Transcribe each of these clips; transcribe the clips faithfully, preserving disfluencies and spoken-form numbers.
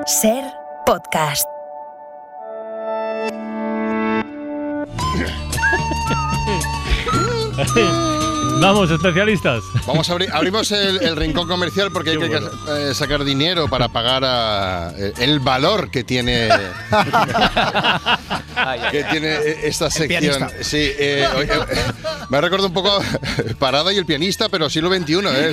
Ser Podcast. Vamos, especialistas. Vamos a abrir, abrimos el, el rincón comercial porque hay que bueno. eh, sacar dinero para pagar a, eh, el valor que tiene que tiene esta sección. Sí, eh, eh, me ha recordado un poco Parada y el pianista, pero siglo veintiuno. ¿eh?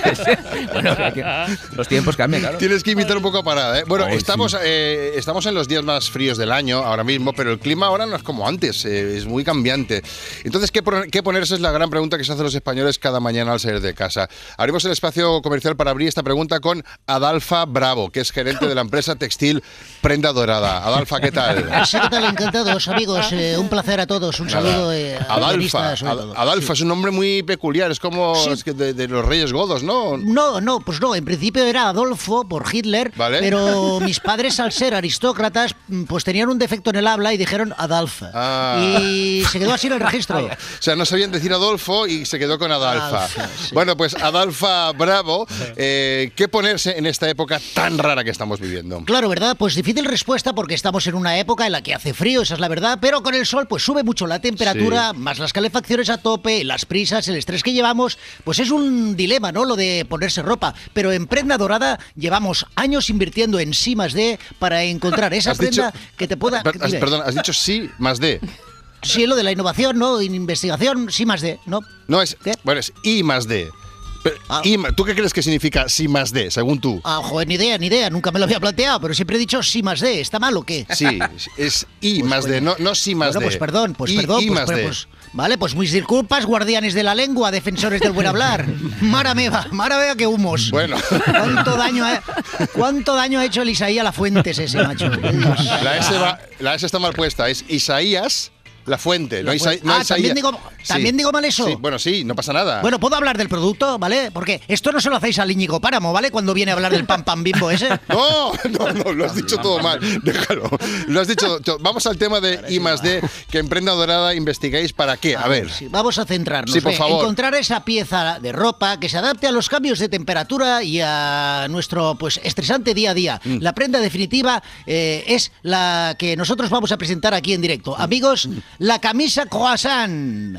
Bueno, los tiempos cambian, claro. Tienes que imitar un poco a Parada. ¿eh? Bueno, Ay, estamos, sí. eh, estamos en los días más fríos del año ahora mismo, pero el clima ahora no es como antes, eh, es muy cambiante. Entonces, ¿qué, ¿qué ponerse es la gran pregunta que se hace los españoles cada mañana al salir de casa? Abrimos el espacio comercial para abrir esta pregunta con Adalfa Bravo, que es gerente de la empresa textil Prenda Dorada. Adalfa, ¿qué tal? Sí, ¿qué tal? Encantados, amigos. Eh, un placer a todos. Un Nada. saludo eh, a Adalfa. sobre Ad, todo. Adalfa sí. Es un nombre muy peculiar, es como Sí. es que de, de los Reyes Godos, ¿no? No, no, pues no. En principio era Adolfo por Hitler, ¿Vale? pero mis padres, al ser aristócratas, pues tenían un defecto en el habla y dijeron Adalfa. Ah. Y se quedó así en el registro. O sea, no sabían decir Adolfo y se quedó con Adalfa. Adalfa, sí. Bueno, pues Adalfa Bravo, eh, ¿qué ponerse en esta época tan rara que estamos viviendo? Claro, ¿verdad? Pues difícil respuesta porque estamos en una época en la que hace frío, esa es la verdad, pero con el sol pues sube mucho la temperatura, Sí. más las calefacciones a tope, las prisas, el estrés que llevamos, pues es un dilema, ¿no? Lo de ponerse ropa. Pero en Prenda Dorada llevamos años invirtiendo en sí más D para encontrar esa Has prenda dicho- que te pueda... Per- has- dime. perdón, has dicho sí más D. Sí, lo de la innovación, ¿no? Investigación, sí más D, ¿no? No, es, ¿Qué? bueno, es I más D. Pero, Ah. I ma- ¿Tú qué crees que significa sí más D, según tú? Ah, joder, ni idea, ni idea, nunca me lo había planteado, pero siempre he dicho sí más D, ¿está mal o qué? Sí, es I Pues, más D, coño. no, no sí más Bueno, D. pues perdón, pues I, perdón. I pues, más pues, D. pues, vale, pues mis disculpas, guardianes de la lengua, defensores del buen hablar. Mara meva, mara meva que humos. Bueno. ¿Cuánto daño ha, cuánto daño ha hecho el Isaías Lafuentes ese, macho? Dios. La S, va, la S está mal puesta, es Isaías La Fuente, no, La Isa, Fuente. no Ah, Isaías. ¿también digo- también digo mal eso? Sí, bueno, sí, no pasa nada. Bueno, ¿puedo hablar del producto, vale? Porque esto no se lo hacéis al Íñigo Páramo, ¿vale? Cuando viene a hablar del pan pan bimbo ese. No, no, no, lo has dicho todo mal. Déjalo. Lo has dicho. to- Vamos al tema de I más D, que en Prenda Dorada investigáis para qué. A ver. Sí, vamos a centrarnos. Sí, por Ve, favor. Encontrar esa pieza de ropa que se adapte a los cambios de temperatura y a nuestro pues estresante día a día. Mm. La prenda definitiva eh, es la que nosotros vamos a presentar aquí en directo. Amigos, la camisa croissant.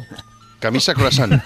Camisa croissant.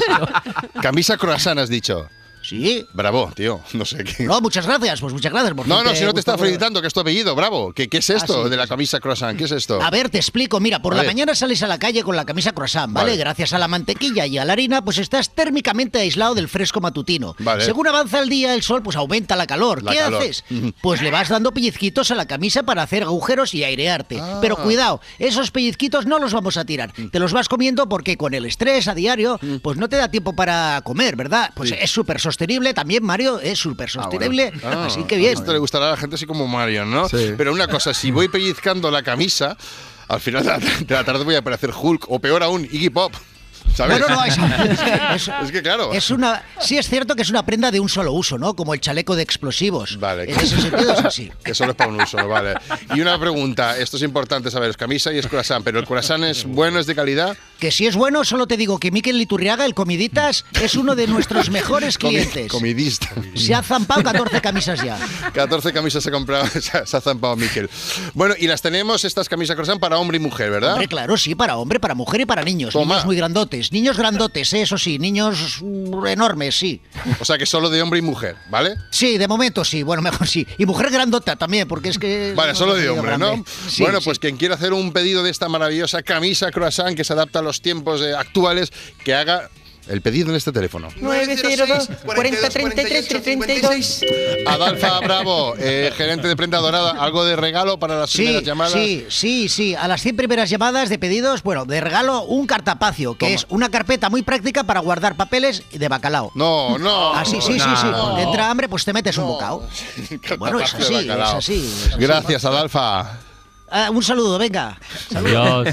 Camisa croissant has dicho. Sí. Bravo, tío. No sé qué. No, muchas gracias, pues muchas gracias. Por No, fin no, si no te gustó. está felicitando, que es tu apellido, bravo. ¿Qué, qué es esto Ah, sí, de la sí. camisa croissant? ¿Qué es esto? A ver, te explico. Mira, por A la ver. mañana sales a la calle con la camisa croissant, ¿vale? Vale. Gracias a la mantequilla y a la harina, pues estás térmicamente aislado del fresco matutino. Vale. Según avanza el día, el sol pues aumenta la calor. La ¿Qué calor. haces? Pues le vas dando pellizquitos a la camisa para hacer agujeros y airearte. Ah. Pero cuidado, esos pellizquitos no los vamos a tirar. Te los vas comiendo porque con el estrés a diario, pues no te da tiempo para comer, ¿verdad? Pues Sí. es súper sostenible también, Mario, es súper sostenible. Ah, Así que bien. Esto le gustará a la gente así como Mario, ¿no? Sí. Pero una cosa, si voy pellizcando la camisa, al final de la, de la tarde voy a parecer Hulk, o peor aún, Iggy Pop. ¿Sabes? No, no, no, es, es- Es que claro. Es una, sí es cierto que es una prenda de un solo uso, ¿no? Como el chaleco de explosivos. Vale. En ese sentido es así. Que solo es para un uso, vale. Y una pregunta, esto es importante saber, es camisa y es croissant, pero el croissant es bueno, es de calidad. Que si es bueno, solo te digo que Miquel Liturriaga, el Comiditas, es uno de nuestros mejores Comi- clientes. comidista. Se ha zampado catorce camisas ya. catorce camisas se ha comprado, se ha, se ha zampado Miquel. Bueno, y las tenemos, estas camisas croissant, para hombre y mujer, ¿verdad? Hombre, claro, sí, para hombre, para mujer y para niños. Toma. Niños muy grandotes. Niños grandotes, ¿eh? Eso sí. Niños mm, enormes, sí. O sea que solo de hombre y mujer, ¿vale? Sí, de momento sí. Bueno, mejor sí. Y mujer grandota también, porque es que... Vale, solo de hombre, grande. ¿no? Sí, bueno, sí. pues quien quiera hacer un pedido de esta maravillosa camisa croissant que se adapta a los tiempos eh, actuales, que haga el pedido en este teléfono. nueve cero dos, cuarenta, treinta y tres, treinta y dos. Adalfa Bravo, eh, gerente de Prenda Dorada, ¿algo de regalo para las Sí, primeras llamadas? sí, sí, sí. A las cien primeras llamadas de pedidos, bueno, de regalo un cartapacio, que Toma. es una carpeta muy práctica para guardar papeles de bacalao. No, no. Ah, sí, sí, sí, sí. no. Te entra hambre, pues te metes un No. bocado. Cartapacio Bueno, es de así, bacalao. es así, es así. Gracias, Adalfa. Ah, un saludo, venga. Adiós.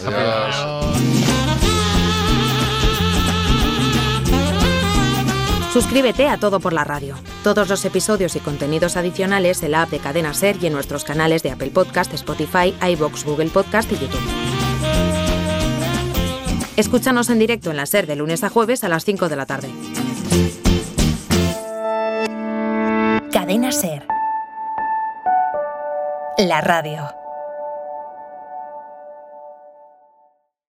Suscríbete a Todo por la Radio. Todos los episodios y contenidos adicionales en la app de Cadena Ser y en nuestros canales de Apple Podcast, Spotify, iVoox, Google Podcast y YouTube. Escúchanos en directo en la Ser de lunes a jueves a las cinco de la tarde. Cadena Ser. la radio.